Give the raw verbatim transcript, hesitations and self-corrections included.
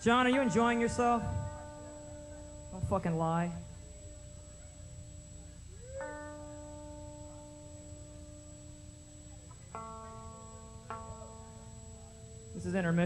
John, are you enjoying yourself? Don't fucking lie. This is intermission.